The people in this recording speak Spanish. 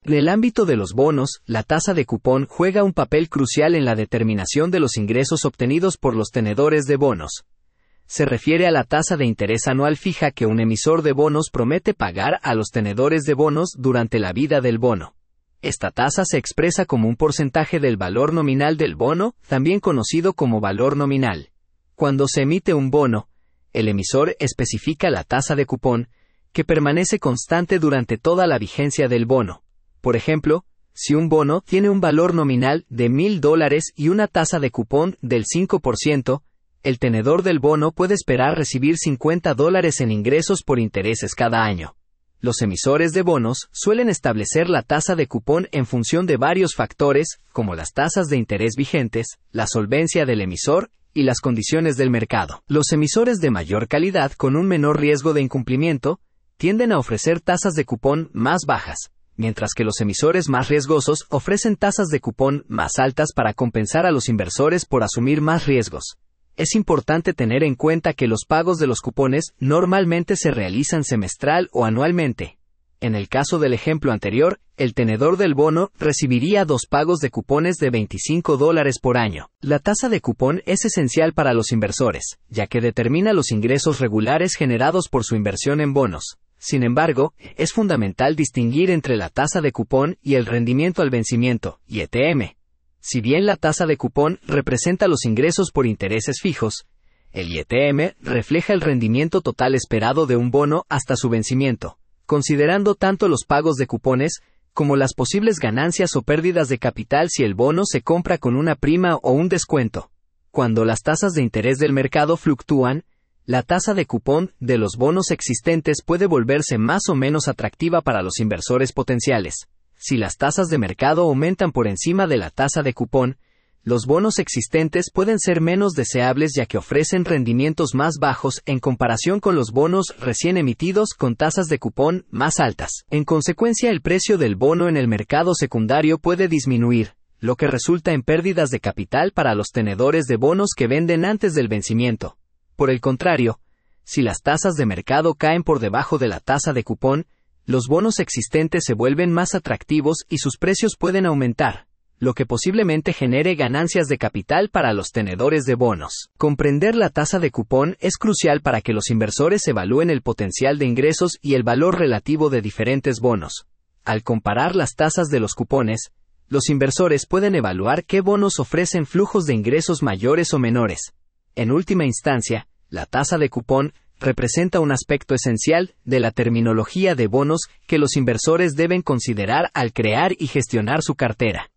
En el ámbito de los bonos, la tasa de cupón juega un papel crucial en la determinación de los ingresos obtenidos por los tenedores de bonos. Se refiere a la tasa de interés anual fija que un emisor de bonos promete pagar a los tenedores de bonos durante la vida del bono. Esta tasa se expresa como un porcentaje del valor nominal del bono, también conocido como valor nominal. Cuando se emite un bono, el emisor especifica la tasa de cupón, que permanece constante durante toda la vigencia del bono. Por ejemplo, si un bono tiene un valor nominal de $1,000 y una tasa de cupón del 5%, el tenedor del bono puede esperar recibir $50 en ingresos por intereses cada año. Los emisores de bonos suelen establecer la tasa de cupón en función de varios factores, como las tasas de interés vigentes, la solvencia del emisor y las condiciones del mercado. Los emisores de mayor calidad con un menor riesgo de incumplimiento tienden a ofrecer tasas de cupón más bajas, mientras que los emisores más riesgosos ofrecen tasas de cupón más altas para compensar a los inversores por asumir más riesgos. Es importante tener en cuenta que los pagos de los cupones normalmente se realizan semestral o anualmente. En el caso del ejemplo anterior, el tenedor del bono recibiría 2 pagos de cupones de $25 por año. La tasa de cupón es esencial para los inversores, ya que determina los ingresos regulares generados por su inversión en bonos. Sin embargo, es fundamental distinguir entre la tasa de cupón y el rendimiento al vencimiento, ITM. Si bien la tasa de cupón representa los ingresos por intereses fijos, el ITM refleja el rendimiento total esperado de un bono hasta su vencimiento, considerando tanto los pagos de cupones como las posibles ganancias o pérdidas de capital si el bono se compra con una prima o un descuento. Cuando las tasas de interés del mercado fluctúan, la tasa de cupón de los bonos existentes puede volverse más o menos atractiva para los inversores potenciales. Si las tasas de mercado aumentan por encima de la tasa de cupón, los bonos existentes pueden ser menos deseables ya que ofrecen rendimientos más bajos en comparación con los bonos recién emitidos con tasas de cupón más altas. En consecuencia, el precio del bono en el mercado secundario puede disminuir, lo que resulta en pérdidas de capital para los tenedores de bonos que venden antes del vencimiento. Por el contrario, si las tasas de mercado caen por debajo de la tasa de cupón, los bonos existentes se vuelven más atractivos y sus precios pueden aumentar, lo que posiblemente genere ganancias de capital para los tenedores de bonos. Comprender la tasa de cupón es crucial para que los inversores evalúen el potencial de ingresos y el valor relativo de diferentes bonos. Al comparar las tasas de los cupones, los inversores pueden evaluar qué bonos ofrecen flujos de ingresos mayores o menores. En última instancia, la tasa de cupón representa un aspecto esencial de la terminología de bonos que los inversores deben considerar al crear y gestionar su cartera.